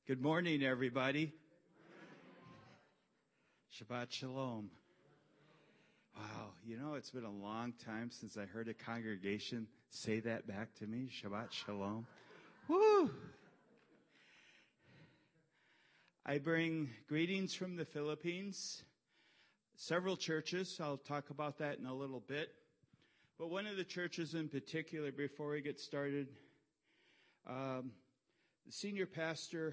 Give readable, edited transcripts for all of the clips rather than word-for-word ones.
Good morning, everybody. Shabbat Shalom. Wow, it's been a long time since I heard a congregation say that back to me. Shabbat Shalom. Woo! I bring greetings from the Philippines. Several churches. I'll talk about that in a little bit. But one of the churches in particular, before we get started, the senior pastor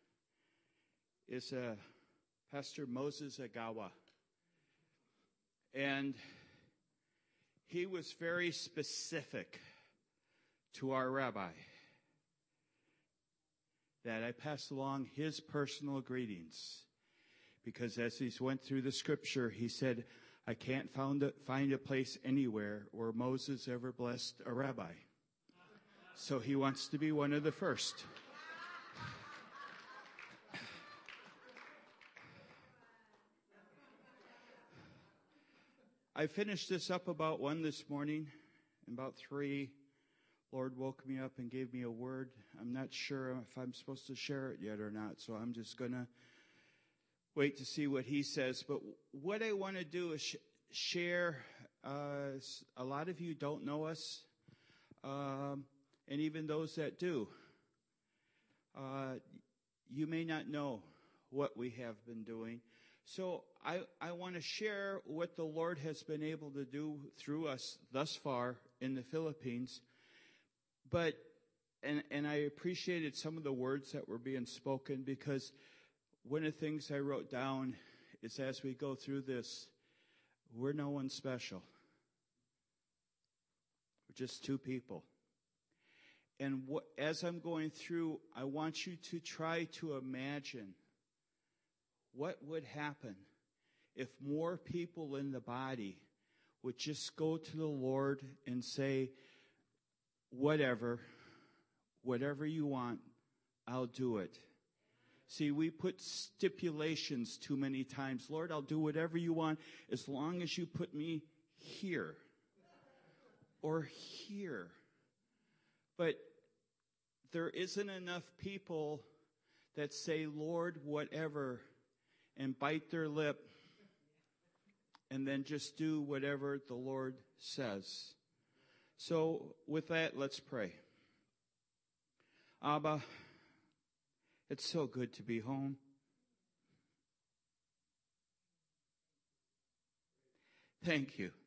is Pastor Moses Agawa. And he was very specific to our rabbi that I pass along his personal greetings. Because as he went through the scripture, he said, I can't find a place anywhere where Moses ever blessed a rabbi. So he wants to be one of the first. I finished this up about 1 this morning, and about 3, Lord woke me up and gave me a word. I'm not sure if I'm supposed to share it yet or not, so I'm just going to wait to see what he says. But what I want to do is share, a lot of you don't know us, and even those that do, you may not know what we have been doing. So I want to share what the Lord has been able to do through us thus far in the Philippines. But, and I appreciated some of the words that were being spoken, because one of the things I wrote down is as we go through this, we're no one special. We're just 2 people. And as I'm going through, I want you to try to imagine what would happen if more people in the body would just go to the Lord and say, whatever you want, I'll do it. See, we put stipulations too many times. Lord, I'll do whatever you want as long as you put me here or here. But there isn't enough people that say, Lord, whatever, and bite their lip and then just do whatever the Lord says. So with that, let's pray. Abba, it's so good to be home. Thank you.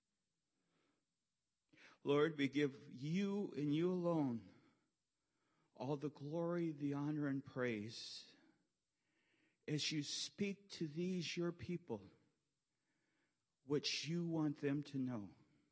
Lord, we give you and you alone all the glory, the honor, and praise as you speak to these, your people, which you want them to know.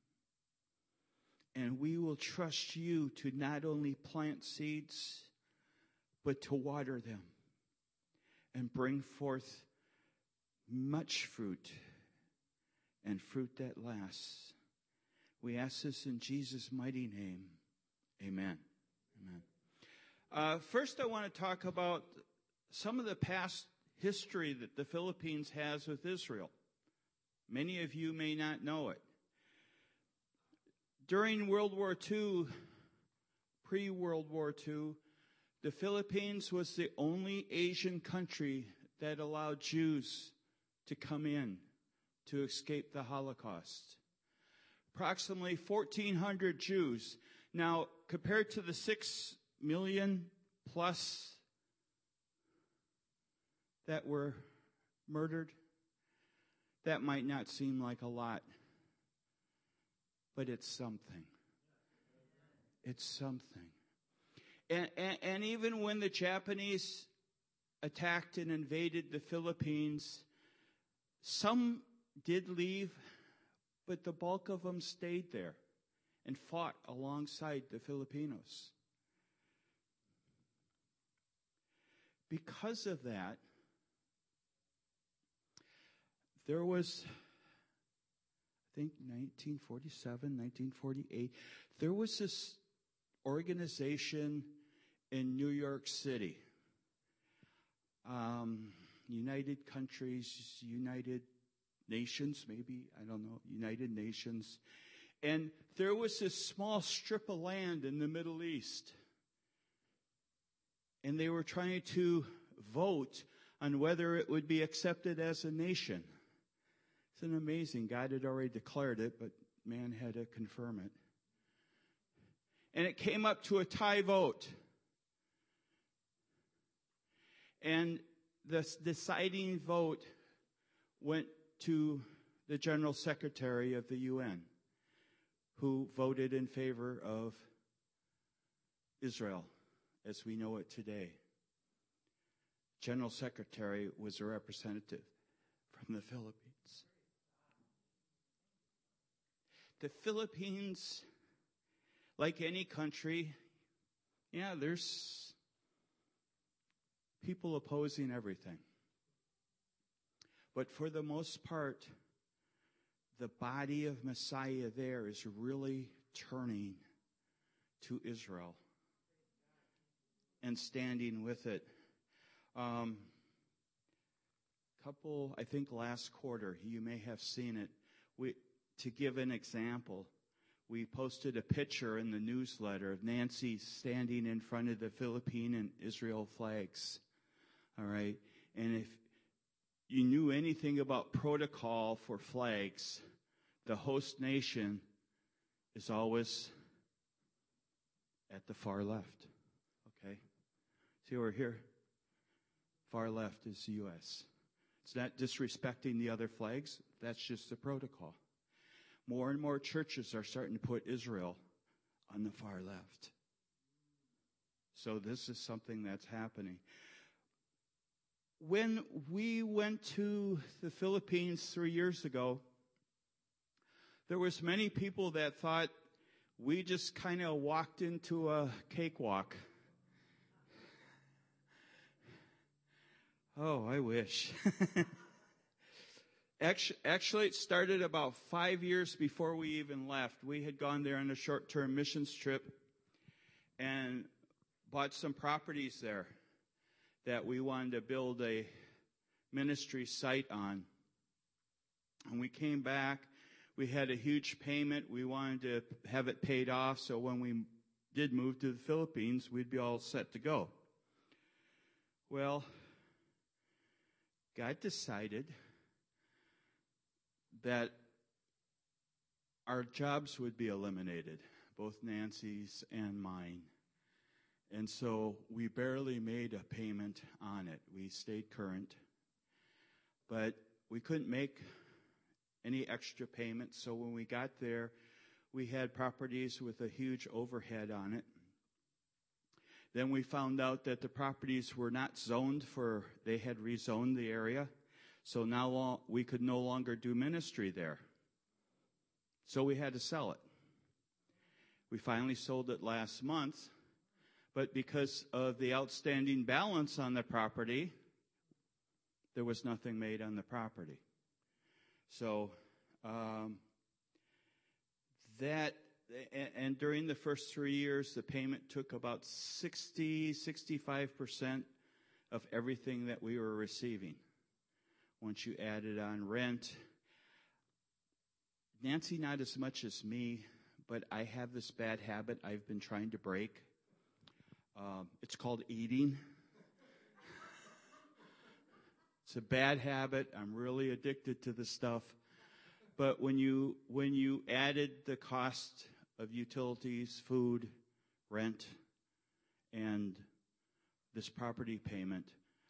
And we will trust you to not only plant seeds, but to water them and bring forth much fruit and fruit that lasts. We ask this in Jesus' mighty name. Amen. Amen. First, I want to talk about some of the past history that the Philippines has with Israel. Many of you may not know it. During World War II, pre-World War II, the Philippines was the only Asian country that allowed Jews to come in to escape the Holocaust. Approximately 1,400 Jews. Now, compared to the 6 million plus that were murdered, that might not seem like a lot, but it's something. It's something. And even when the Japanese attacked and invaded the Philippines, some did leave, but the bulk of them stayed there and fought alongside the Filipinos. Because of that, there was, I think, 1947, 1948, there was this organization in New York City. United Countries, United Nations, maybe, I don't know, United Nations. And there was this small strip of land in the Middle East and they were trying to vote on whether it would be accepted as a nation. Isn't it amazing? God had already declared it, but man had to confirm it. And it came up to a tie vote. And the deciding vote went to the General Secretary of the UN, who voted in favor of Israel as we know it today. General Secretary was a representative from the Philippines. The Philippines, like any country, there's people opposing everything. But for the most part, the body of Messiah there is really turning to Israel and standing with it. I think last quarter, you may have seen it. To give an example, we posted a picture in the newsletter of Nancy standing in front of the Philippine and Israel flags. All right. And if you knew anything about protocol for flags, the host nation is always at the far left. Okay? See over here? Far left is the U.S. It's not disrespecting the other flags. That's just the protocol. More and more churches are starting to put Israel on the far left. So this is something that's happening. When we went to the Philippines 3 years ago, there was many people that thought we just kind of walked into a cakewalk. Oh, I wish. Actually, it started about 5 years before we even left. We had gone there on a short-term missions trip and bought some properties there that we wanted to build a ministry site on. And we came back. We had a huge payment. We wanted to have it paid off so when we did move to the Philippines, we'd be all set to go. Well, God decided that our jobs would be eliminated, both Nancy's and mine. And so we barely made a payment on it. We stayed current. But we couldn't make any extra payments. So when we got there, we had properties with a huge overhead on it. Then we found out that the properties were not zoned they had rezoned the area. So now we could no longer do ministry there. So we had to sell it. We finally sold it last month. But because of the outstanding balance on the property, there was nothing made on the property. So and during the first 3 years, the payment took about 65% of everything that we were receiving. Once you added on rent. Nancy, not as much as me, but I have this bad habit I've been trying to break. It's called eating. It's a bad habit. I'm really addicted to this stuff. But when you added the cost of utilities, food, rent, and this property payment,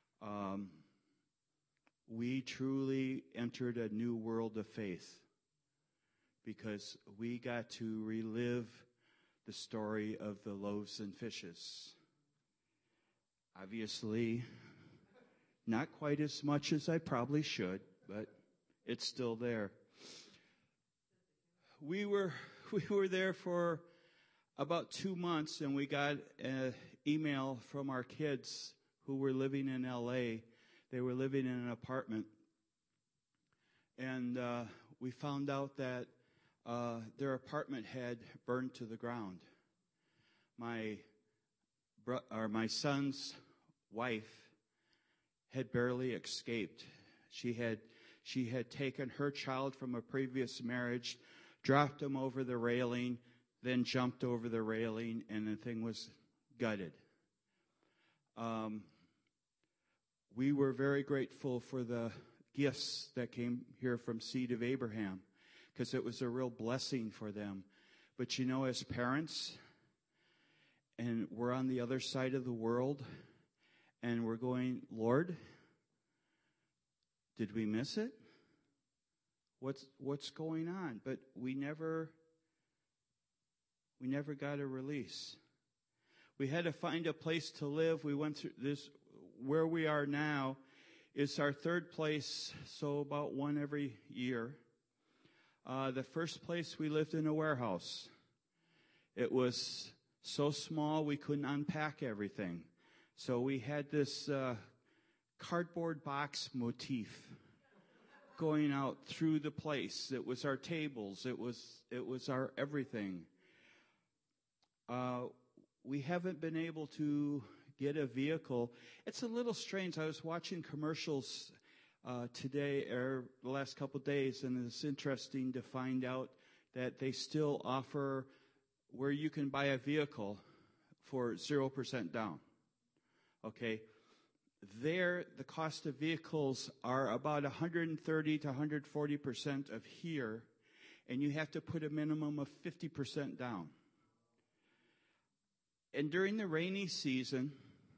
we truly entered a new world of faith because we got to relive the story of the loaves and fishes. Obviously, not quite as much as I probably should, but it's still there. We were there for about 2 months, and we got an email from our kids who were living in L.A. They were living in an apartment, and we found out that their apartment had burned to the ground. My son's wife had barely escaped. She had taken her child from a previous marriage, dropped him over the railing, then jumped over the railing, and the thing was gutted. we were very grateful for the gifts that came here from Seed of Abraham, because it was a real blessing for them. But you know, as parents, and we're on the other side of the world, and we're going, Lord, did we miss it? What's going on? But we never got a release. We had to find a place to live. We went through this. Where we are now is our third place, so about one every year. The first place, we lived in a warehouse. It was so small we couldn't unpack everything. So we had this cardboard box motif going out through the place. It was our tables. It was our everything. We haven't been able to get a vehicle. It's a little strange. I was watching commercials today, or the last couple of days, and it's interesting to find out that they still offer where you can buy a vehicle for 0% down. Okay? There, the cost of vehicles are about 130 to 140% of here, and you have to put a minimum of 50% down. And during the rainy season,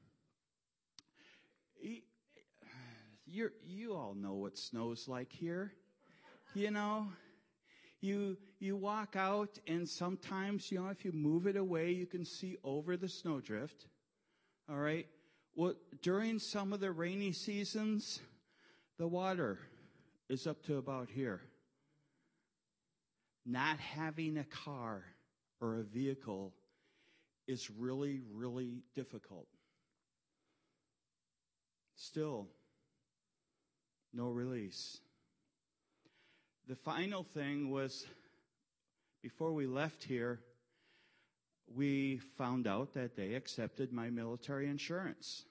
you all know what snow's like here. You know, you walk out, and sometimes, if you move it away, you can see over the snowdrift. All right? Well, during some of the rainy seasons, the water is up to about here. Not having a car or a vehicle is really, really difficult. Still, no release. The final thing was, before we left here, we found out that they accepted my military insurance.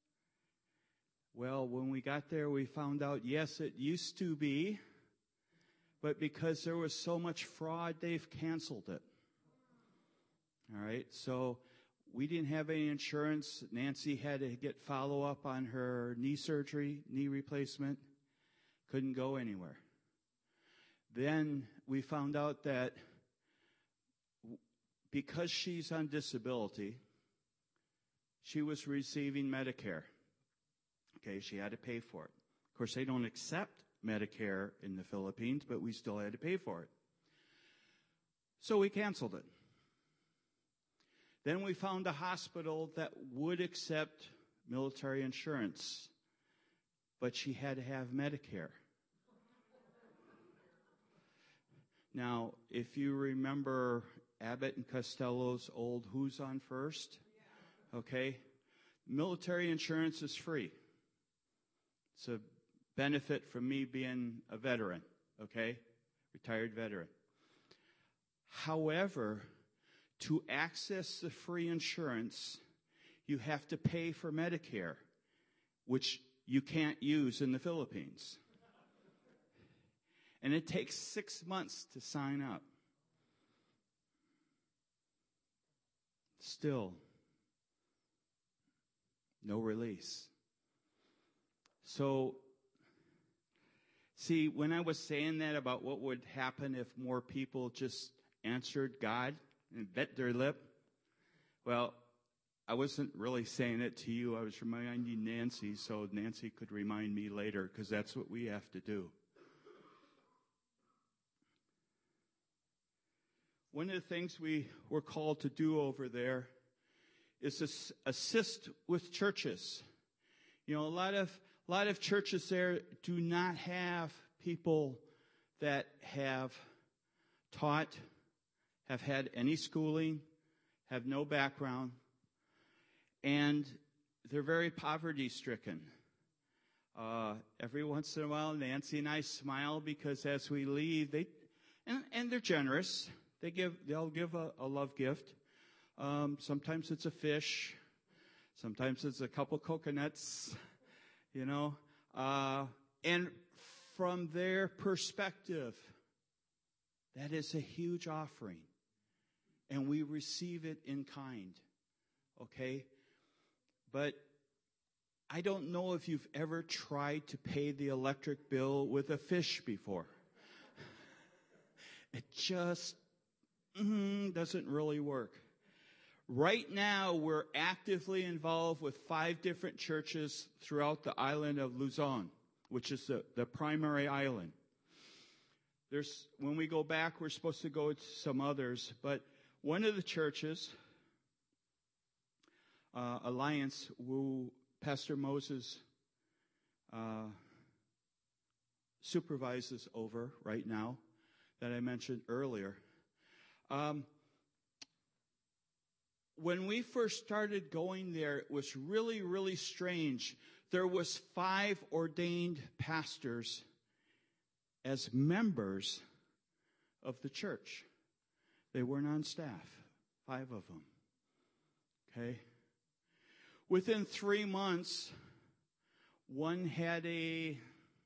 Well, when we got there, we found out, yes, it used to be, but because there was so much fraud, they've canceled it. All right, so we didn't have any insurance. Nancy had to get follow-up on her knee surgery, knee replacement. Couldn't go anywhere. Then we found out that because she's on disability, she was receiving Medicare. Okay, she had to pay for it. Of course, they don't accept Medicare in the Philippines, but we still had to pay for it. So we canceled it. Then we found a hospital that would accept military insurance, but she had to have Medicare. Now, if you remember Abbott and Costello's old Who's on First? Okay. Military insurance is free. It's a benefit from me being a veteran, okay? Retired veteran. However, to access the free insurance, you have to pay for Medicare, which you can't use in the Philippines. And it takes 6 months to sign up. Still, no release. So, see, when I was saying that about what would happen if more people just answered God and bit their lip, well, I wasn't really saying it to you. I was reminding Nancy so Nancy could remind me later, because that's what we have to do. One of the things we were called to do over there is to assist with churches. You know, a lot of churches there do not have people that have taught, have had any schooling, have no background, and they're very poverty-stricken. Every once in a while, Nancy and I smile because as we leave, and they're generous. They'll give a love gift. Sometimes it's a fish. Sometimes it's a couple coconuts, you know. And from their perspective, that is a huge offering. And we receive it in kind, okay? But I don't know if you've ever tried to pay the electric bill with a fish before. It just doesn't really work. Right now, we're actively involved with 5 different churches throughout the island of Luzon, which is the primary island. When we go back, we're supposed to go to some others, but one of the churches, Alliance, who Pastor Moses supervises over right now, that I mentioned earlier. When we first started going there, it was really, really strange. There was 5 ordained pastors as members of the church. They weren't on staff, 5 of them. Okay? Within 3 months, one had a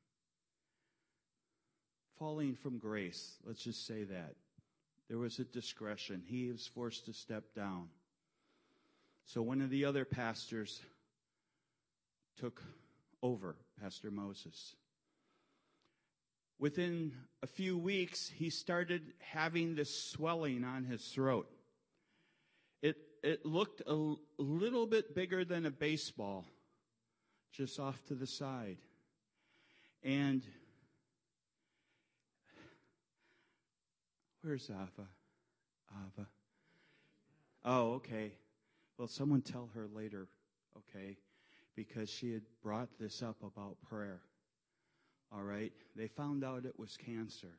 falling from grace. Let's just say that. There was a discretion. He was forced to step down. So one of the other pastors took over, Pastor Moses. Within a few weeks, he started having this swelling on his throat. It looked a little bit bigger than a baseball, just off to the side. And where's Ava? Ava. Oh, okay. Well, someone tell her later, okay? Because she had brought this up about prayer. All right? They found out it was cancer.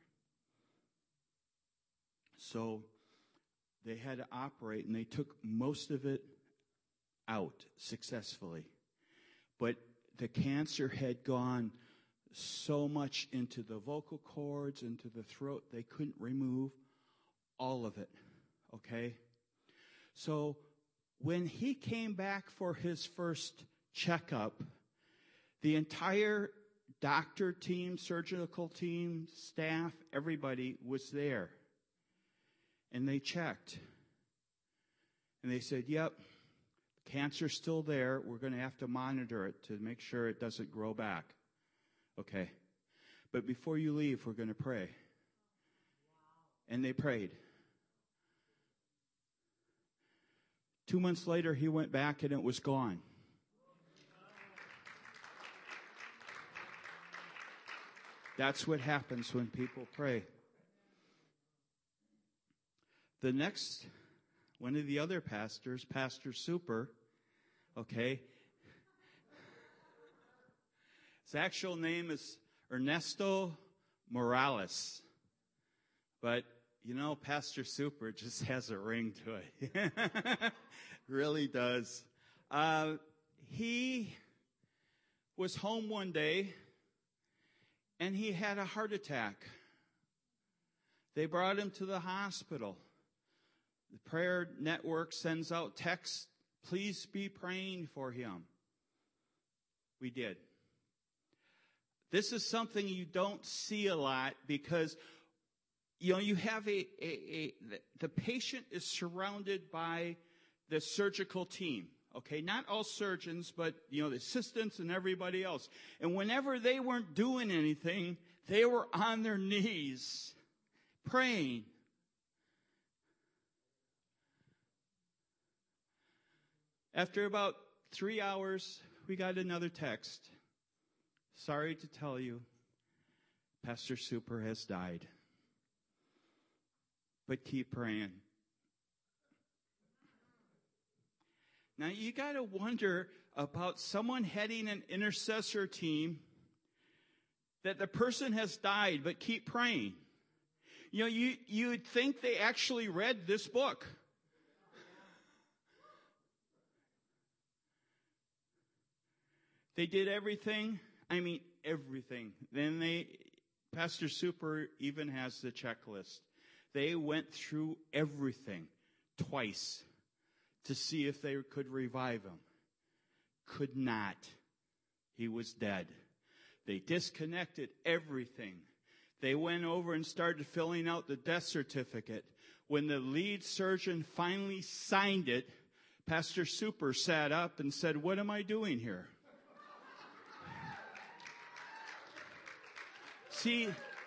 So they had to operate, and they took most of it out successfully. But the cancer had gone so much into the vocal cords, into the throat, they couldn't remove all of it. Okay? So when he came back for his first checkup, the entire doctor team, surgical team, staff, everybody was there. And they checked. And they said, yep, cancer's still there. We're going to have to monitor it to make sure it doesn't grow back. Okay. But before you leave, we're going to pray. And they prayed. 2 months later, he went back and it was gone. That's what happens when people pray. The next, one of the other pastors, Pastor Super, okay, his actual name is Ernesto Morales. But, you know, Pastor Super just has a ring to it. Really does. He was home one day, and he had a heart attack. They brought him to the hospital. The prayer network sends out texts, please be praying for him. We did. This is something you don't see a lot because, you know, you have the patient is surrounded by the surgical team. Okay, not all surgeons, but, you know, the assistants and everybody else. And whenever they weren't doing anything, they were on their knees praying. After about 3 hours, we got another text. Sorry to tell you, Pastor Super has died. But keep praying. Now, you got to wonder about someone heading an intercessor team that the person has died, but keep praying. You know, you'd think they actually read this book. They did everything. I mean, everything. Then Pastor Super even has the checklist. They went through everything twice to see if they could revive him. Could not. He was dead. They disconnected everything. They went over and started filling out the death certificate. When the lead surgeon finally signed it, Pastor Super sat up and said, "What am I doing here?" See,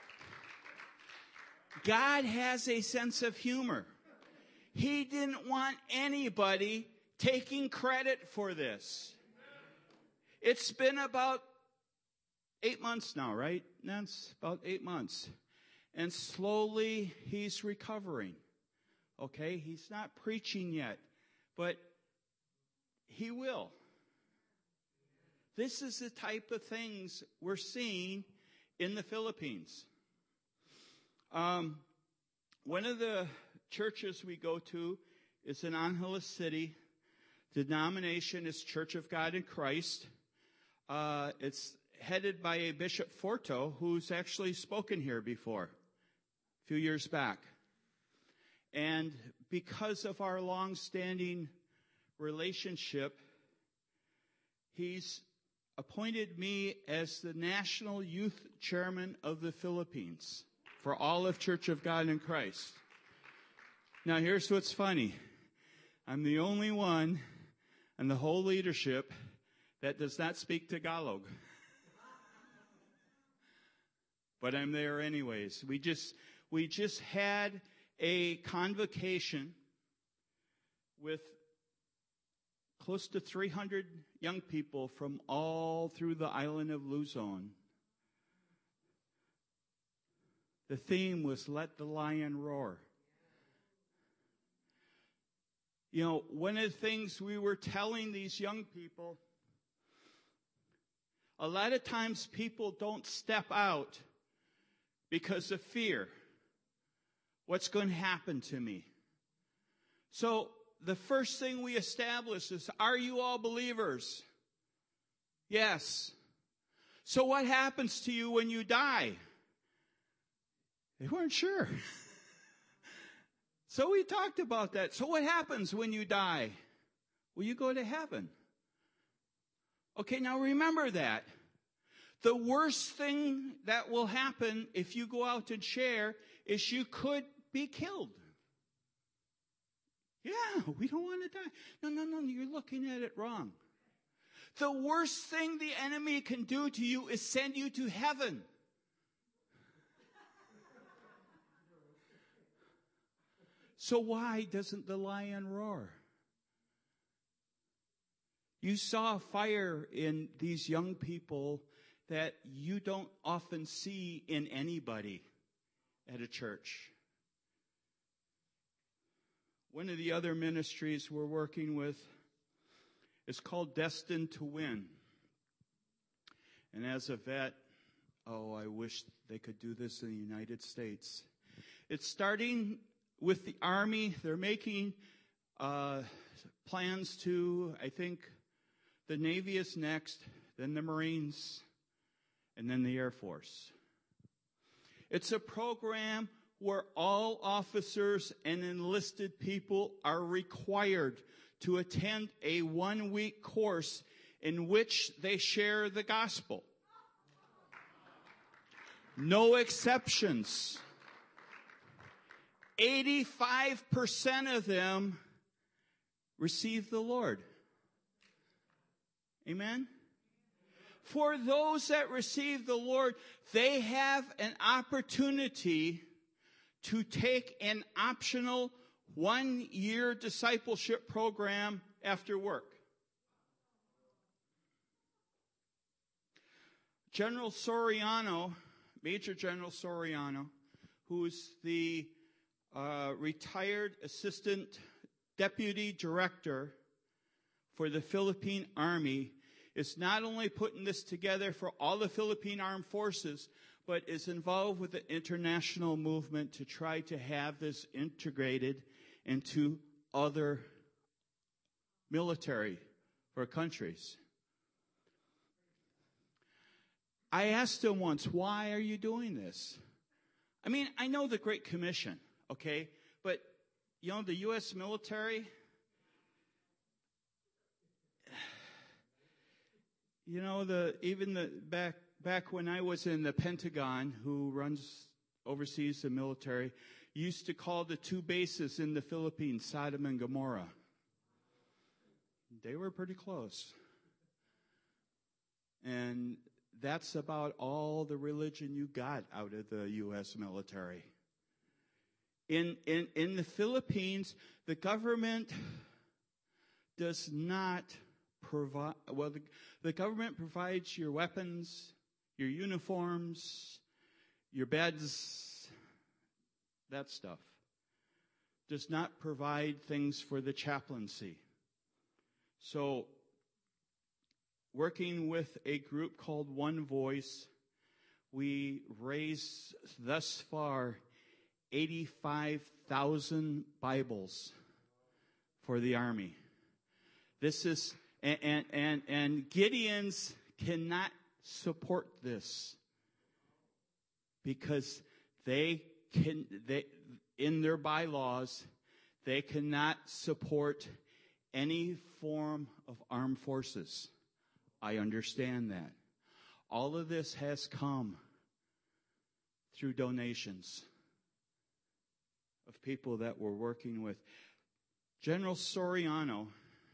God has a sense of humor. He didn't want anybody taking credit for this. It's been about 8 months now, right? That's about 8 months. And slowly he's recovering. Okay? He's not preaching yet, but he will. This is the type of things we're seeing in the Philippines. One of the churches we go to is in Angeles City. The denomination is Church of God in Christ. It's headed by a Bishop Forto, who's actually spoken here before, a few years back. And because of our long-standing relationship, he's appointed me as the National Youth Chairman of the Philippines for all of Church of God in Christ. Now, here's what's funny. I'm the only one in the whole leadership that does not speak Tagalog. But I'm there anyways. We just had a convocation with close to 300 young people from all through the island of Luzon. The theme was Let the Lion Roar. You know, one of the things we were telling these young people, a lot of times people don't step out because of fear. What's going to happen to me? So the first thing we establish is, are you all believers? Yes. So what happens to you when you die? They weren't sure. So we talked about that. So what happens when you die? Well, you go to heaven. Okay, now remember that. The worst thing that will happen if you go out and share is you could be killed. Yeah, we don't want to die. No, you're looking at it wrong. The worst thing the enemy can do to you is send you to heaven. So why doesn't the lion roar? You saw fire in these young people that you don't often see in anybody at a church. One of the other ministries we're working with is called Destined to Win. And as a vet, I wish they could do this in the United States. It's starting with the Army. They're making plans to, I think, the Navy is next, then the Marines, and then the Air Force. It's a program where all officers and enlisted people are required to attend a 1-week course in which they share the gospel. No exceptions. 85% of them receive the Lord. Amen? For those that receive the Lord, they have an opportunity to take an optional 1-year discipleship program after work. General Soriano, Major General Soriano, who's the retired assistant deputy director for the Philippine Army, is not only putting this together for all the Philippine Armed Forces, but is involved with the international movement to try to have this integrated into other military for countries. I asked him once, why are you doing this? I mean, I know the Great Commission, okay? But, you know, the U.S. military, you know, back when I was in the Pentagon, who oversees the military, used to call the 2 bases in the Philippines Sodom and Gomorrah. They were pretty close. And that's about all the religion you got out of the U.S. military. In the Philippines, the government does not provide, well, the government provides your weapons, your uniforms, your beds, that stuff. Does not provide things for the chaplaincy. So, working with a group called One Voice, we raised thus far 85,000 Bibles for the Army. This is, and Gideons cannot support this because in their bylaws, they cannot support any form of armed forces. I understand that. All of this has come through donations of people that we're working with. General Soriano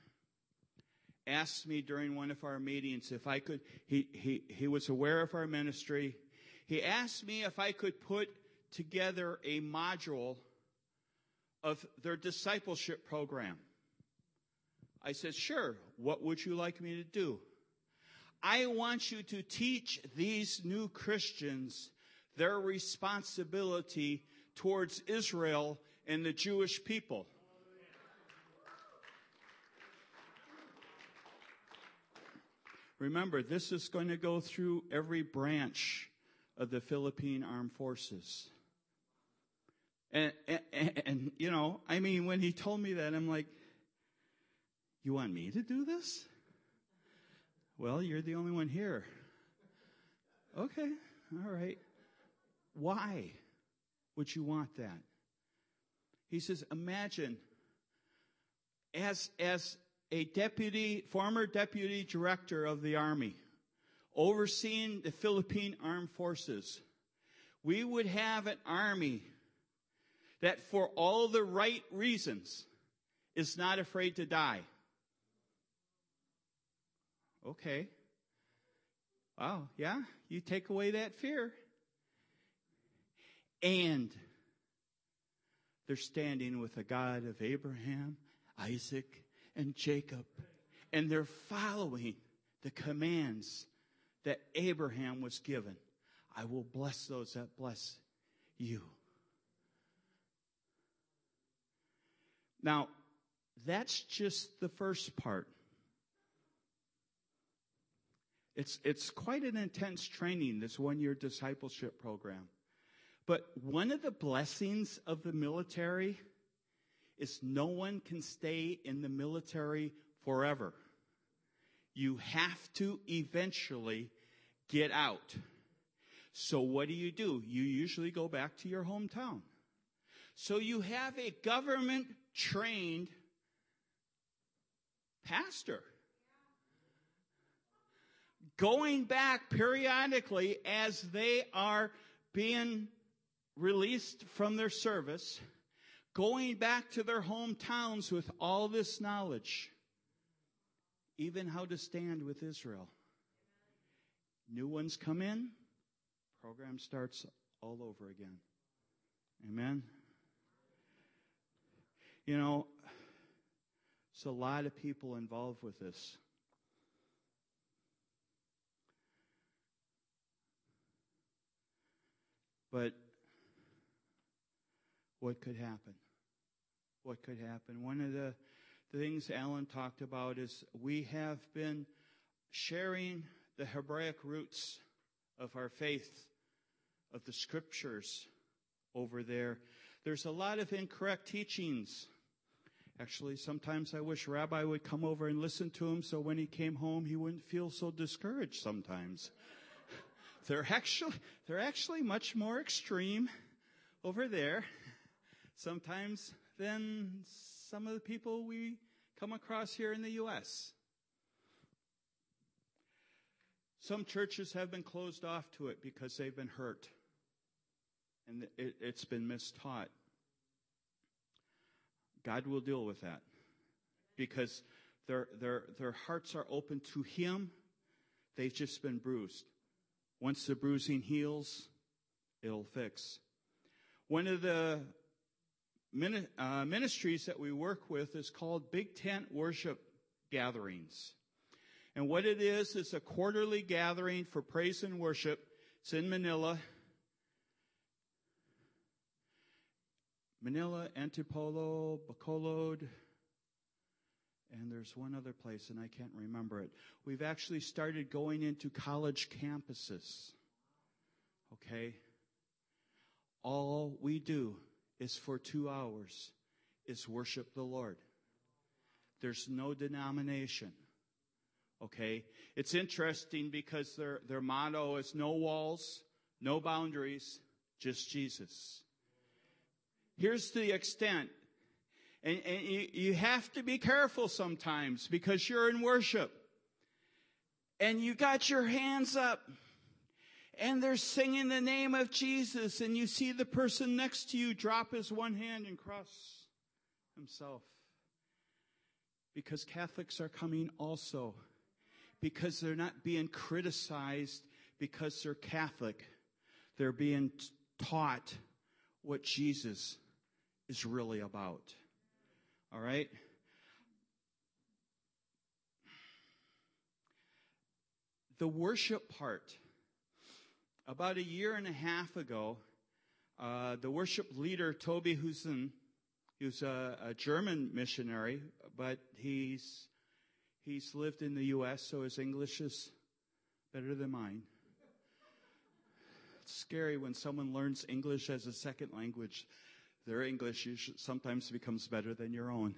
asked me during one of our meetings if I could, he was aware of our ministry. He asked me if I could put together a module of their discipleship program. I said, sure, what would you like me to do? I want you to teach these new Christians their responsibility towards Israel and the Jewish people. Remember, this is going to go through every branch of the Philippine Armed Forces. And you know, I mean, when he told me that, I'm like, you want me to do this? Well, you're the only one here. Okay, all right. Why would you want that? He says, imagine as a former deputy director of the Army, overseeing the Philippine Armed Forces, we would have an army that for all the right reasons is not afraid to die. Okay. Wow, yeah, you take away that fear. And they're standing with the God of Abraham, Isaac, and Jacob. And they're following the commands that Abraham was given. I will bless those that bless you. Now, that's just the first part. It's quite an intense training, this one-year discipleship program. But one of the blessings of the military is no one can stay in the military forever. You have to eventually get out. So what do? You usually go back to your hometown. So you have a government-trained pastor going back periodically as they are being released from their service, going back to their hometowns with all this knowledge, even how to stand with Israel. New ones come in, program starts all over again. Amen. You know, there's a lot of people involved with this. But what could happen? What could happen? One of the things Alan talked about is we have been sharing the Hebraic roots of our faith, of the scriptures over there. There's a lot of incorrect teachings. Actually, sometimes I wish Rabbi would come over and listen to him so when he came home he wouldn't feel so discouraged sometimes. They're actually much more extreme over there sometimes than some of the people we come across here in the U.S. Some churches have been closed off to it because they've been hurt and it's been mistaught. God will deal with that because their hearts are open to Him. They've just been bruised. Once the bruising heals, it'll fix. One of the ministries that we work with is called Big Tent Worship Gatherings. And what it is a quarterly gathering for praise and worship. It's in Manila, Antipolo, Bacolod, and there's one other place, and I can't remember it. We've actually started going into college campuses. Okay? All we do is for 2 hours is worship the Lord. There's no denomination. Okay? It's interesting because their motto is no walls, no boundaries, just Jesus. Here's the extent. And you have to be careful sometimes because you're in worship. And you got your hands up. And they're singing the name of Jesus. And you see the person next to you drop his one hand and cross himself. Because Catholics are coming also. Because they're not being criticized because they're Catholic. They're being taught what Jesus is really about. All right? The worship part. About a year and a half ago, the worship leader, Toby Husen, he was a German missionary, but he's lived in the U.S., so his English is better than mine. It's scary when someone learns English as a second language. Their English sometimes becomes better than your own.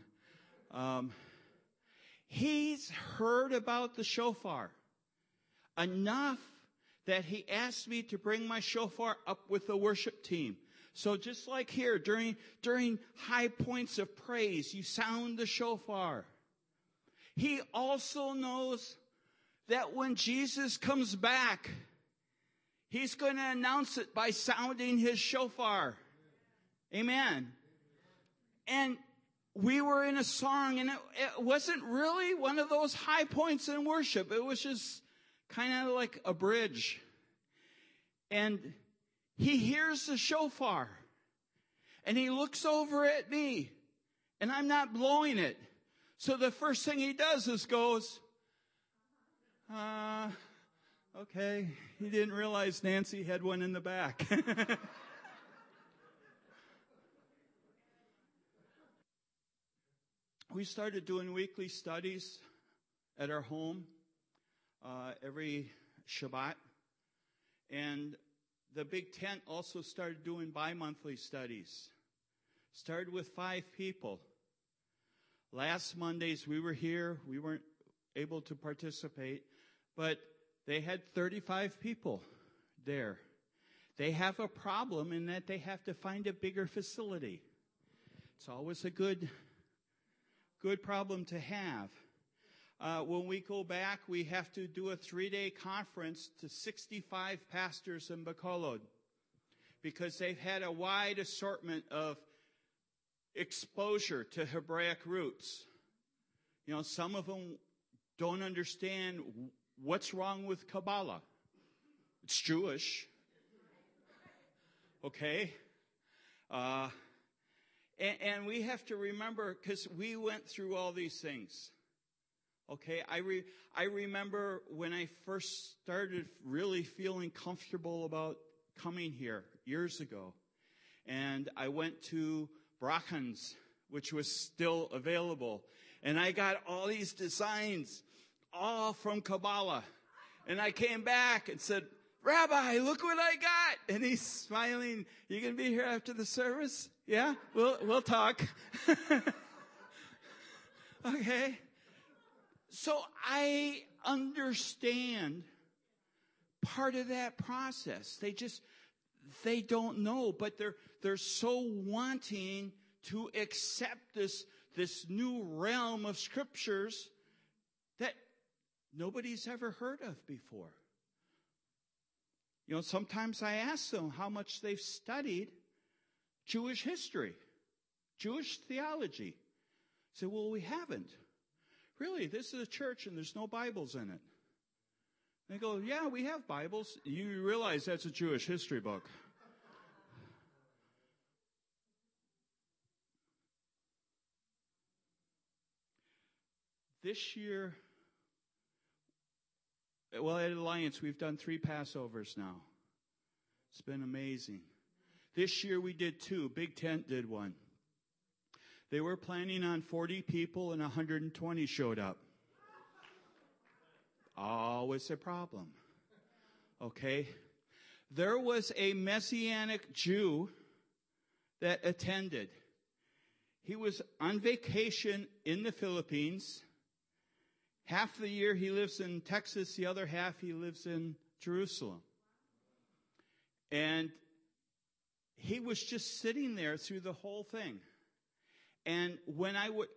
He's heard about the shofar enough that he asked me to bring my shofar up with the worship team. So just like here, during high points of praise, you sound the shofar. He also knows that when Jesus comes back, he's going to announce it by sounding his shofar. Amen. And we were in a song, and it wasn't really one of those high points in worship. It was just kind of like a bridge. And he hears the shofar, and he looks over at me, and I'm not blowing it. So the first thing he does is goes, okay. He didn't realize Nancy had one in the back. We started doing weekly studies at our home every Shabbat. And the Big Tent also started doing bi-monthly studies. Started with 5 people. Last Mondays we were here. We weren't able to participate. But they had 35 people there. They have a problem in that they have to find a bigger facility. It's always a good problem to have. When we go back, we have to do a 3-day conference to 65 pastors in Bacolod because they've had a wide assortment of exposure to Hebraic roots. You know, some of them don't understand what's wrong with Kabbalah. It's Jewish. Okay? And we have to remember, because we went through all these things. Okay, I remember when I first started really feeling comfortable about coming here years ago. And I went to Brachans, which was still available. And I got all these designs, all from Kabbalah. And I came back and said, Rabbi, look what I got. And he's smiling. You going to be here after the service? Yeah, we'll talk. Okay. So I understand part of that process. They don't know, but they're so wanting to accept this new realm of scriptures that nobody's ever heard of before. You know, sometimes I ask them how much they've studied Jewish history, Jewish theology. I say, well, we haven't. Really, this is a church and there's no Bibles in it. They go, yeah, we have Bibles. You realize that's a Jewish history book. This year, well, at Alliance, we've done 3 Passovers now. It's been amazing. This year we did 2. Big Tent did 1. They were planning on 40 people and 120 showed up. Always a problem. Okay? There was a Messianic Jew that attended. He was on vacation in the Philippines. Half the year he lives in Texas, the other half he lives in Jerusalem. And he was just sitting there through the whole thing. And when I would...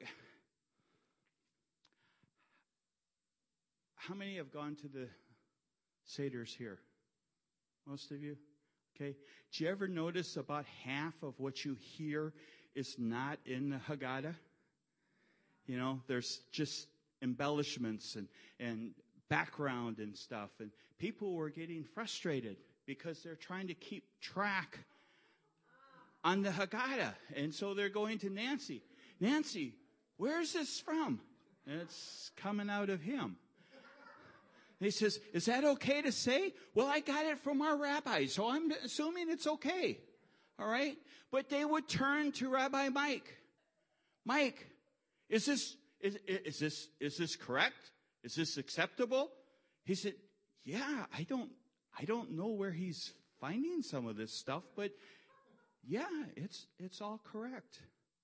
How many have gone to the Seders here? Most of you? Okay. Do you ever notice about half of what you hear is not in the Haggadah? You know, there's just embellishments and background and stuff. And people were getting frustrated because they're trying to keep track on the Haggadah. And so they're going to Nancy. Nancy, where's this from? And it's coming out of him. He says, is that okay to say? Well, I got it from our rabbi, so I'm assuming it's okay. All right? But they would turn to Rabbi Mike. Mike, is this correct? Is this acceptable? He said, yeah, I don't know where he's finding some of this stuff, but yeah, it's all correct.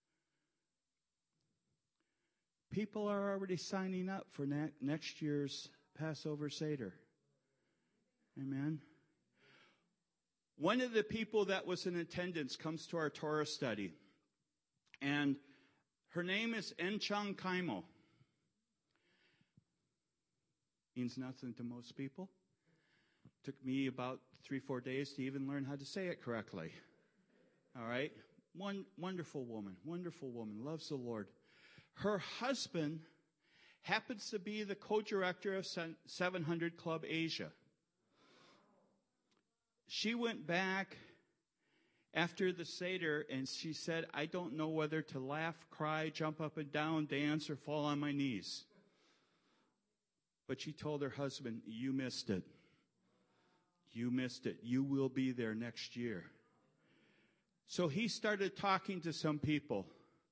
People are already signing up for next year's Passover Seder. Amen. One of the people that was in attendance comes to our Torah study. And her name is Enchang Kaimo. Means nothing to most people. Took me about 3-4 days to even learn how to say it correctly. All right? Wonderful woman, loves the Lord. Her husband happens to be the co-director of 700 Club Asia. She went back after the Seder and she said, I don't know whether to laugh, cry, jump up and down, dance, or fall on my knees. But she told her husband, you missed it. You missed it. You will be there next year. So he started talking to some people.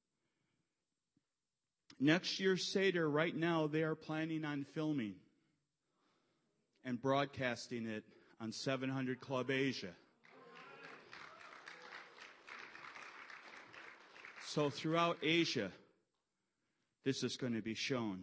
Next year's Seder, right now, they are planning on filming and broadcasting it on 700 Club Asia. So throughout Asia, this is going to be shown.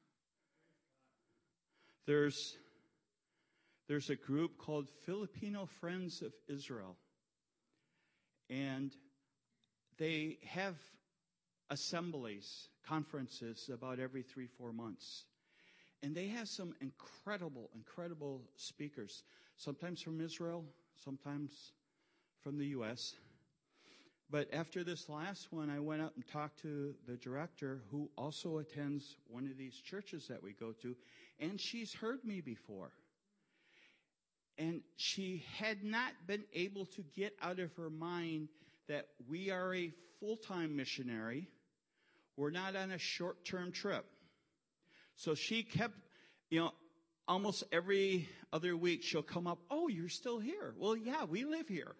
There's a group called Filipino Friends of Israel. And they have assemblies, conferences about every 3-4 months. And they have some incredible speakers, sometimes from Israel, sometimes from the U.S. But after this last one, I went up and talked to the director who also attends one of these churches that we go to, and she's heard me before. And she had not been able to get out of her mind that we are a full-time missionary. We're not on a short-term trip. So she kept, almost every other week she'll come up, oh, you're still here. Well, yeah, we live here.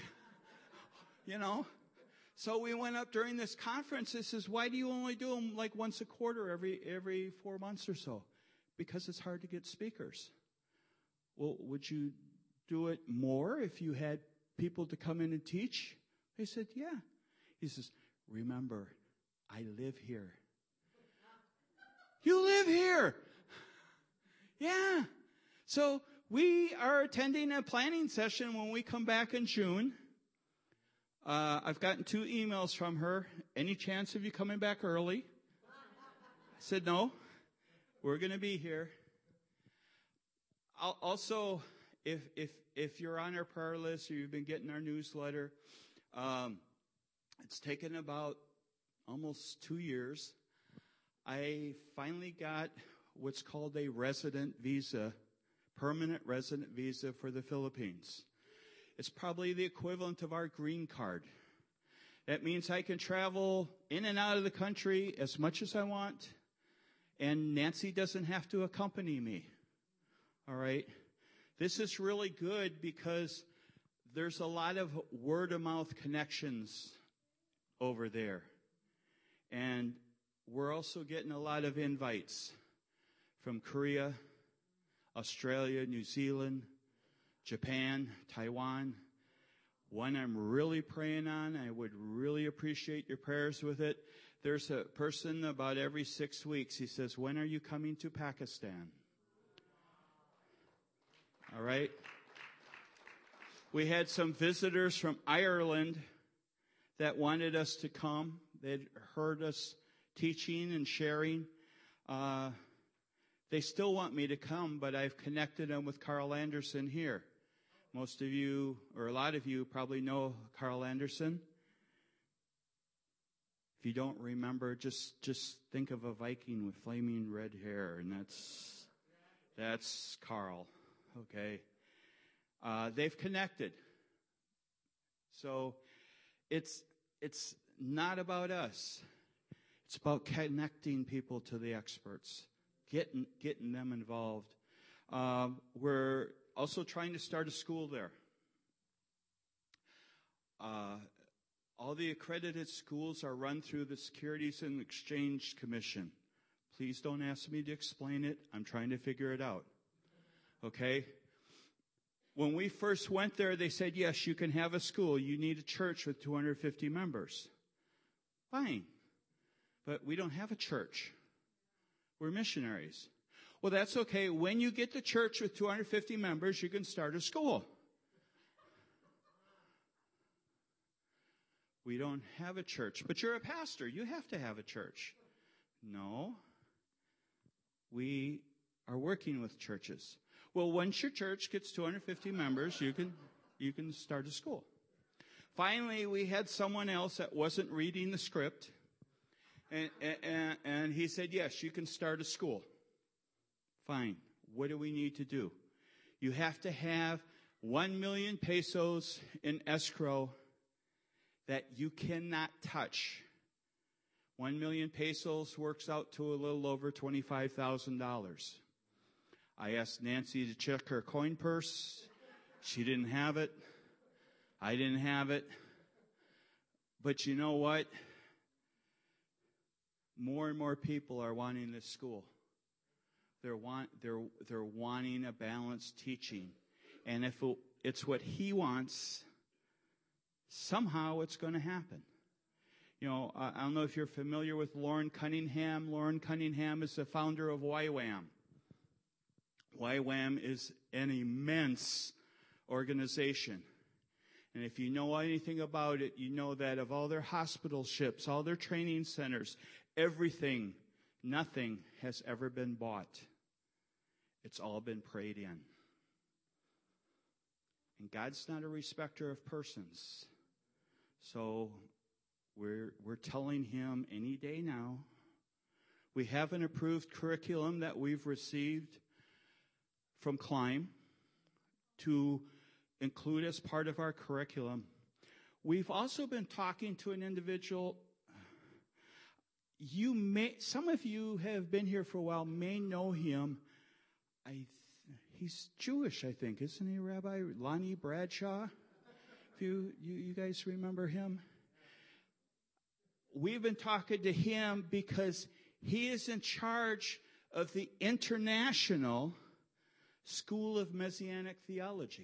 So we went up during this conference. It says, why do you only do them like once a quarter every 4 months or so? Because it's hard to get speakers. Well, would you do it more if you had people to come in and teach? They said, yeah. He says, remember, I live here. You live here. Yeah. So we are attending a planning session when we come back in June. I've gotten 2 emails from her. Any chance of you coming back early? I said, no. We're going to be here. Also, if you're on our prayer list or you've been getting our newsletter, it's taken about almost 2 years. I finally got what's called a resident visa permanent resident visa for the Philippines. It's probably the equivalent of our green card. That means I can travel in and out of the country as much as I want, and Nancy doesn't have to accompany me. All right? This is really good because there's a lot of word-of-mouth connections over there. And we're also getting a lot of invites from Korea, Australia, New Zealand, Japan, Taiwan. One I'm really praying on. I would really appreciate your prayers with it. There's a person about every 6 weeks. He says, "When are you coming to Pakistan?" All right. We had some visitors from Ireland that wanted us to come. They'd heard us teaching and sharing. They still want me to come, but I've connected them with Carl Anderson here. Most of you, or a lot of you, probably know Carl Anderson. If you don't remember, just think of a Viking with flaming red hair, and that's Carl. Okay, they've connected. So it's not about us. It's about connecting people to the experts, getting them involved. We're also trying to start a school there. All the accredited schools are run through the Securities and Exchange Commission. Please don't ask me to explain it. I'm trying to figure it out. Okay? When we first went there, they said, yes, you can have a school. You need a church with 250 members. Fine. But we don't have a church. We're missionaries. Well, that's okay. When you get the church with 250 members, you can start a school. We don't have a church. But you're a pastor. You have to have a church. No. We are working with churches. Well, once your church gets 250 members, you can start a school. Finally, we had someone else that wasn't reading the script. And he said, yes, you can start a school. Fine. What do we need to do? You have to have 1 million pesos in escrow that you cannot touch. 1 million pesos works out to a little over $25,000. I asked Nancy to check her coin purse. She didn't have it. I didn't have it. But you know what? More and more people are wanting this school. They're wanting a balanced teaching. And if it's what he wants, somehow it's going to happen. You know, I don't know if you're familiar with Loren Cunningham. Loren Cunningham is the founder of YWAM. YWAM is an immense organization. And if you know anything about it, you know that of all their hospital ships, all their training centers, everything, nothing has ever been bought. It's all been prayed in. And God's not a respecter of persons. So we're telling him any day now. We have an approved curriculum that we've received from Climb to include as part of our curriculum. We've also been talking to an individual. Some of you have been here for a while, may know him. He's Jewish, I think, isn't he, Rabbi Lonnie Bradshaw? If you guys remember him? We've been talking to him because he is in charge of the International School of Messianic Theology.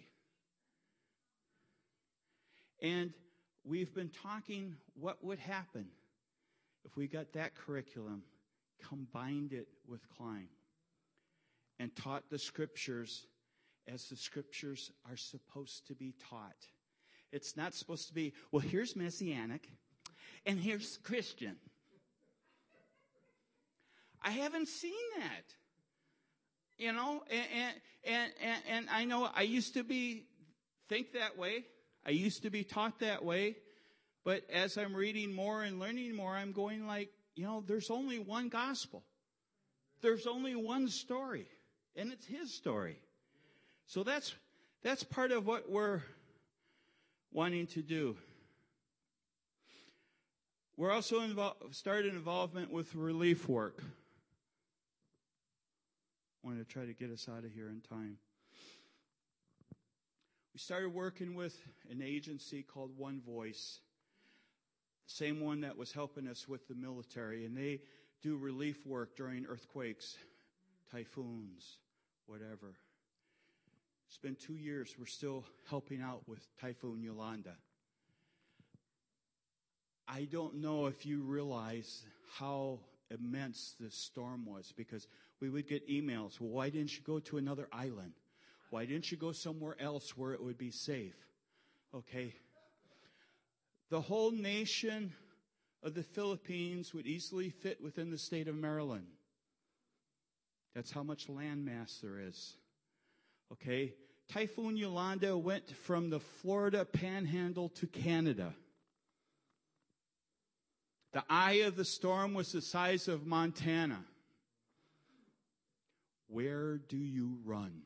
And we've been talking what would happen if we got that curriculum, combined it with Climb, and taught the scriptures as the scriptures are supposed to be taught. It's not supposed to be, well, here's Messianic, and here's Christian. I haven't seen that. You know, and I know I used to think that way. I used to be taught that way. But as I'm reading more and learning more, I'm going like, you know, there's only one gospel. There's only one story. And it's his story. So that's part of what we're wanting to do. We're also started involvement with relief work. I wanted to try to get us out of here in time. We started working with an agency called One Voice, the same one that was helping us with the military, and they do relief work during earthquakes, typhoons, whatever. It's been 2 years. We're still helping out with Typhoon Yolanda. I don't know if you realize how immense this storm was, because we would get emails. Well, why didn't you go to another island? Why didn't you go somewhere else where it would be safe? Okay. The whole nation of the Philippines would easily fit within the state of Maryland. That's how much land mass there is. Okay. Typhoon Yolanda went from the Florida Panhandle to Canada. The eye of the storm was the size of Montana. Where do you run?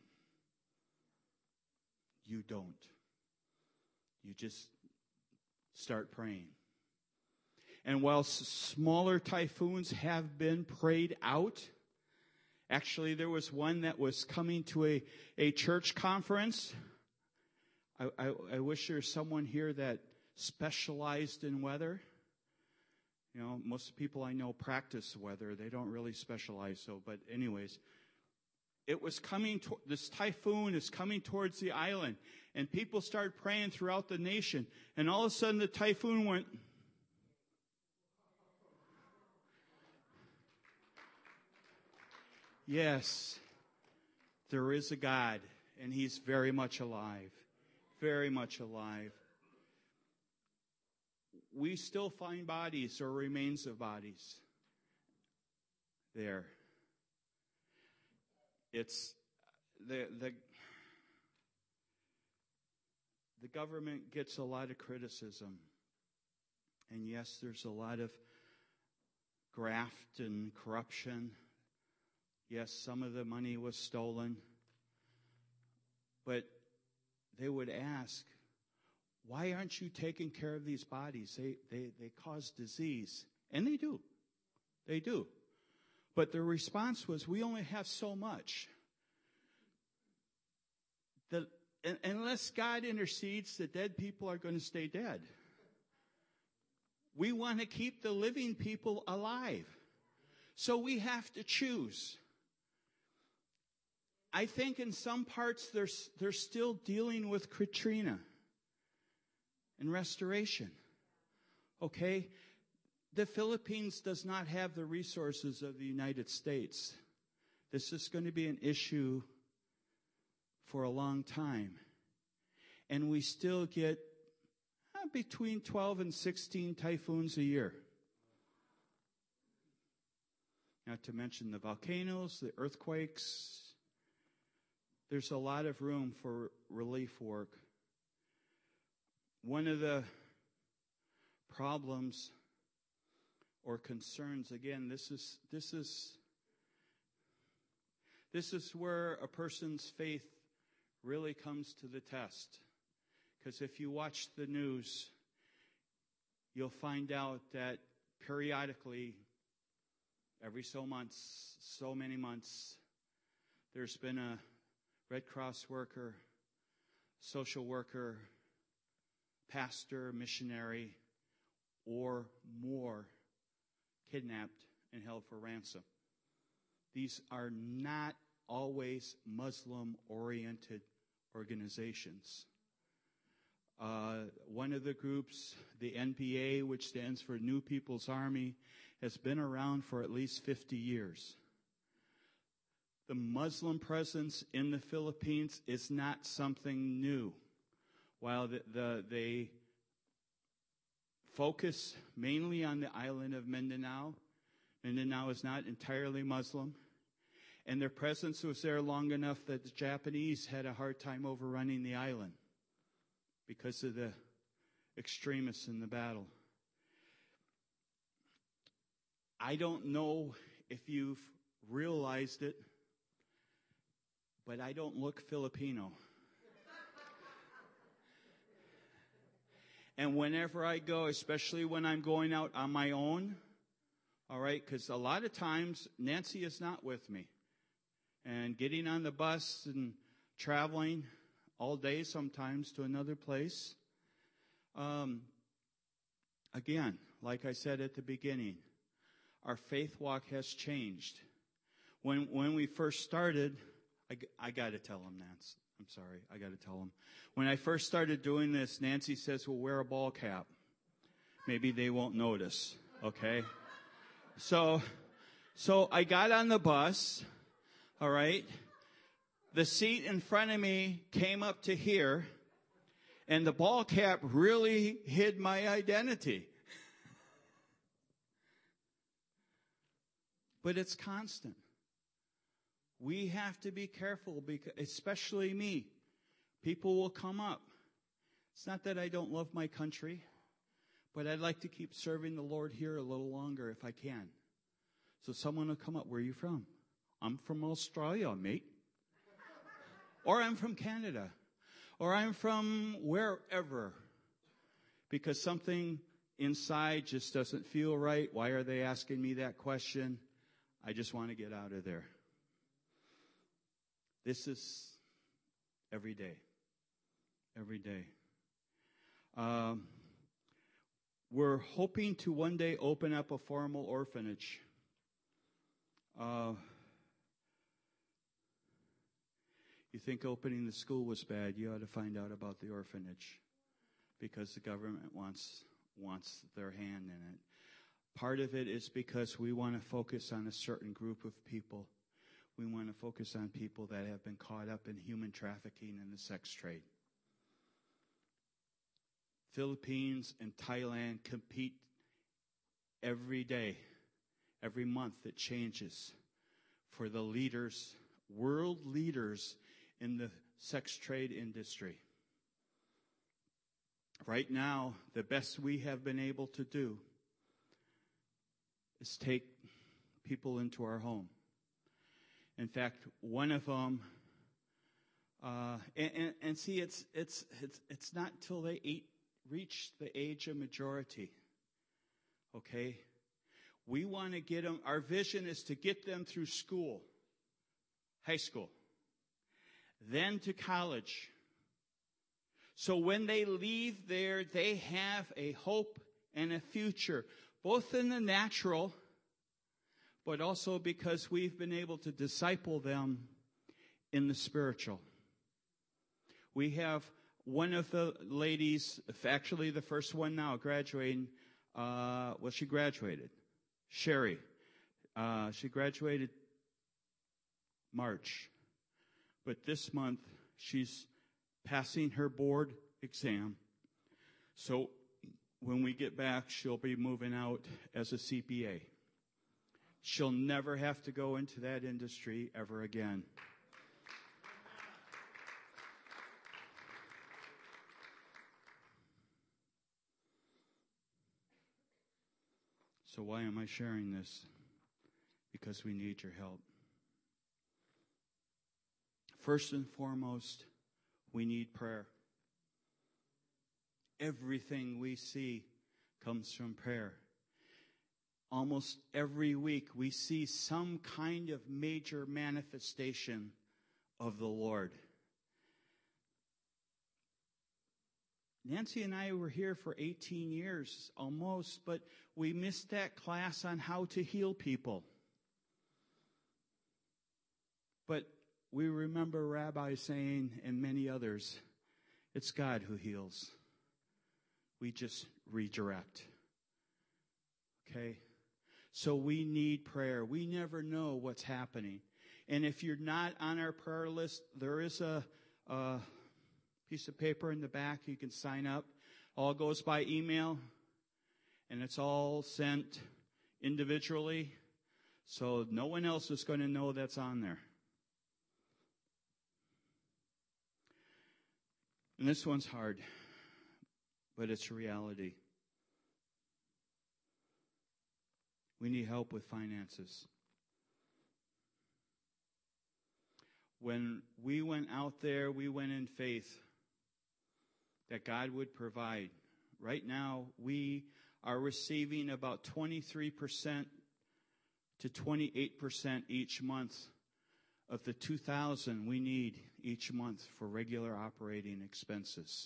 You don't. You just start praying. And while smaller typhoons have been prayed out, actually there was one that was coming to a church conference. I wish there was someone here that specialized in weather. You know, most people I know practice weather. They don't really specialize. But anyways, it was coming. This typhoon is coming towards the island, and people started praying throughout the nation. And all of a sudden, the typhoon went. Yes, there is a God, and He's very much alive, very much alive. We still find bodies or remains of bodies there. It's the government gets a lot of criticism. And yes, there's a lot of graft and corruption. Yes, some of the money was stolen. But they would ask, why aren't you taking care of these bodies? They cause disease. And they do. They do. But the response was, we only have so much. Unless God intercedes, the dead people are going to stay dead. We want to keep the living people alive. So we have to choose. I think in some parts they're still dealing with Katrina and restoration. Okay? The Philippines does not have the resources of the United States. This is going to be an issue for a long time. And we still get between 12 and 16 typhoons a year. Not to mention the volcanoes, the earthquakes. There's a lot of room for relief work. One of the problems or concerns, again, this is where a person's faith really comes to the test. Because if you watch the news, you'll find out that periodically, every so many months, there's been a Red Cross worker, social worker, pastor, missionary, or more kidnapped and held for ransom. These are not always Muslim-oriented organizations. One of the groups, the NPA, which stands for New People's Army, has been around for at least 50 years. The Muslim presence in the Philippines is not something new. While they focus mainly on the island of Mindanao, Mindanao is not entirely Muslim. And their presence was there long enough that the Japanese had a hard time overrunning the island because of the extremists in the battle. I don't know if you've realized it, but I don't look Filipino. And whenever I go, especially when I'm going out on my own, all right, because a lot of times Nancy is not with me. And getting on the bus and traveling all day sometimes to another place. Again, like I said at the beginning, our faith walk has changed. When we first started, I got to tell them, Nancy. I'm sorry, I got to tell them. When I first started doing this, Nancy says, well, wear a ball cap. Maybe they won't notice, okay? So I got on the bus, all right? The seat in front of me came up to here, and the ball cap really hid my identity. But it's constant. We have to be careful, because, especially me. People will come up. It's not that I don't love my country, but I'd like to keep serving the Lord here a little longer if I can. So someone will come up, where are you from? I'm from Australia, mate. Or I'm from Canada. Or I'm from wherever. Because something inside just doesn't feel right. Why are they asking me that question? I just want to get out of there. This is every day. Every day. We're hoping to one day open up a formal orphanage. You think opening the school was bad, you ought to find out about the orphanage. Because the government wants their hand in it. Part of it is because we want to focus on a certain group of people. We want to focus on people that have been caught up in human trafficking and the sex trade. Philippines and Thailand compete every day, every month it changes for the leaders, world leaders in the sex trade industry. Right now, the best we have been able to do is take people into our home. In fact, one of them, and see, it's not till they reach the age of majority. Okay, we want to get them. Our vision is to get them through school, high school, then to college. So when they leave there, they have a hope and a future, both in the natural, but also because we've been able to disciple them in the spiritual. We have one of the ladies, actually the first one now graduating, she graduated. Sherry. She graduated March. But this month, she's passing her board exam. So when we get back, she'll be moving out as a CPA. She'll never have to go into that industry ever again. So why am I sharing this? Because we need your help. First and foremost, we need prayer. Everything we see comes from prayer. Almost every week we see some kind of major manifestation of the Lord. Nancy and I were here for 18 years almost, but we missed that class on how to heal people. But we remember Rabbi saying, and many others, it's God who heals. We just redirect. Okay? So we need prayer. We never know what's happening. And if you're not on our prayer list, there is a piece of paper in the back. You can sign up. All goes by email. And it's all sent individually. So no one else is going to know that's on there. And this one's hard, but it's a reality. We need help with finances. When we went out there, we went in faith that God would provide. Right now, we are receiving about 23% to 28% each month of the $2,000 we need each month for regular operating expenses.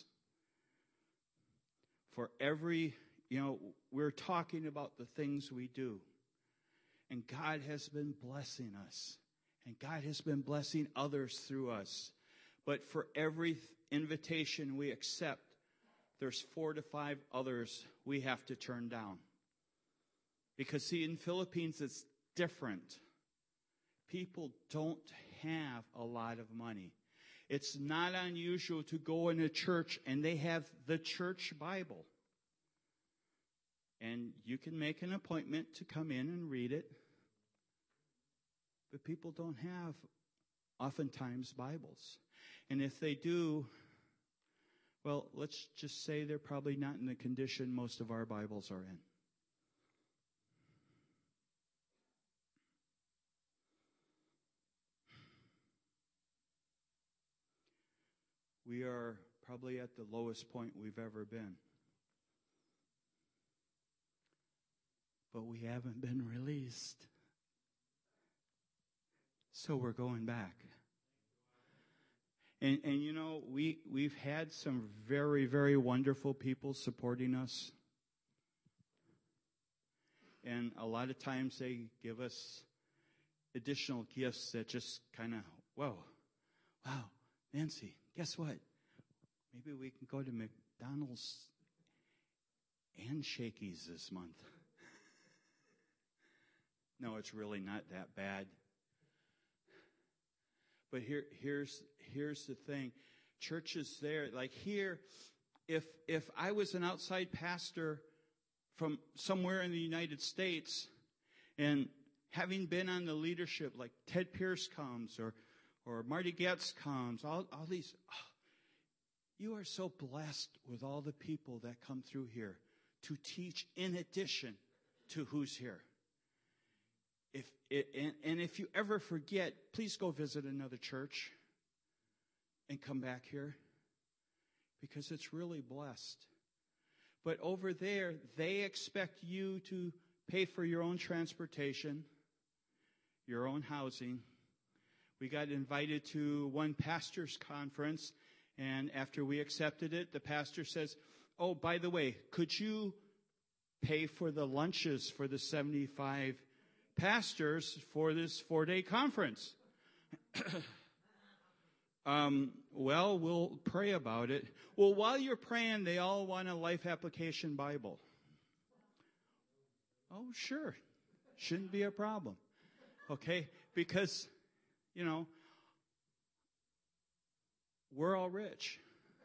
For every, we're talking about the things we do. And God has been blessing us. And God has been blessing others through us. But for every invitation we accept, there's 4 to 5 others we have to turn down. Because see, in Philippines, it's different. People don't have a lot of money. It's not unusual to go in a church and they have the church Bible. And you can make an appointment to come in and read it. But people don't have, oftentimes, Bibles. And if they do, well, let's just say they're probably not in the condition most of our Bibles are in. We are probably at the lowest point we've ever been. But we haven't been released. So we're going back. And we've had some very, very wonderful people supporting us. And a lot of times they give us additional gifts that just kind of, wow, Nancy, guess what? Maybe we can go to McDonald's and Shakey's this month. No, it's really not that bad. But here's the thing. Churches there, like here, if I was an outside pastor from somewhere in the United States, and having been on the leadership, like Ted Pierce comes, or Marty Getz comes, all these, you are so blessed with all the people that come through here to teach in addition to who's here. If you ever forget, please go visit another church and come back here, because it's really blessed. But over there, they expect you to pay for your own transportation, your own housing. We got invited to one pastor's conference, and after we accepted it, the pastor says, "Oh, by the way, could you pay for the lunches for the 75 pastors for this 4-day conference?" Well, we'll pray about it. Well, while you're praying, they all want a Life Application Bible. Oh, sure. Shouldn't be a problem. Okay? Because, we're all rich.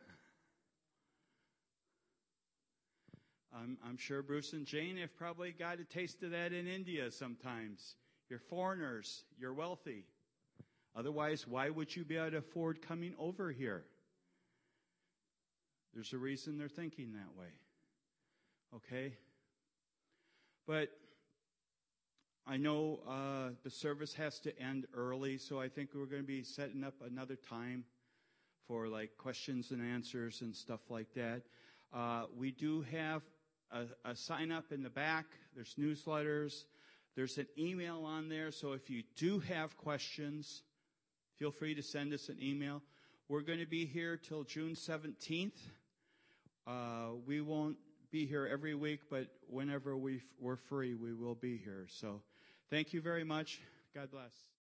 I'm sure Bruce and Jane have probably got a taste of that in India sometimes. You're foreigners. You're wealthy. Otherwise, why would you be able to afford coming over here? There's a reason they're thinking that way. Okay? But I know the service has to end early, so I think we're going to be setting up another time for like questions and answers and stuff like that. We do have a sign up in the back. There's newsletters. There's an email on there. So if you do have questions, feel free to send us an email. We're going to be here till June 17th. We won't be here every week, but whenever we're free, we will be here. So thank you very much. God bless.